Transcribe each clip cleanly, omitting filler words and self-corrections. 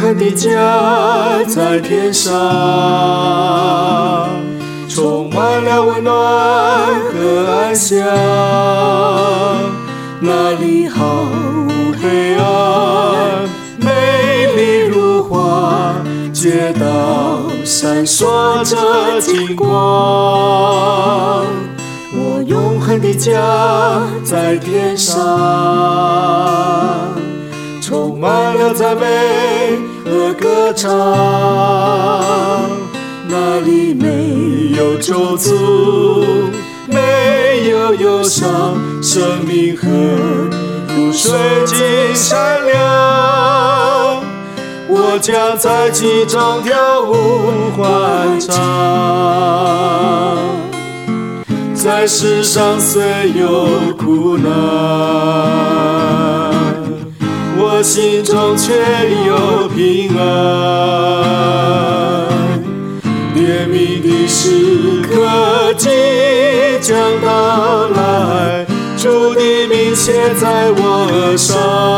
恒的家在天上，充满了温暖和安详，那里毫无黑暗，美丽如花，街道闪烁着金光。我永恒的家在天上，充满了赞美和歌唱，那里没有咒诅，没有忧伤，生命河如水晶闪亮。我将在其中跳舞欢唱，在世上虽有苦难，我心中却有平安。怜悯的时刻即将到来，主的名写在我额上，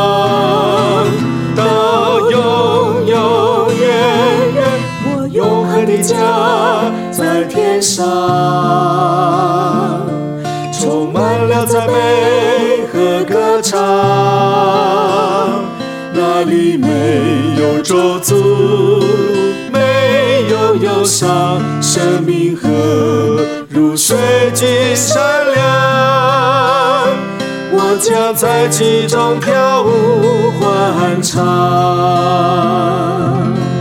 到永永远远，我永恒的家在天上，充满了赞美和歌唱，那里没有咒诅，没有忧伤，生命河如水晶闪亮。我将在其中跳舞欢唱。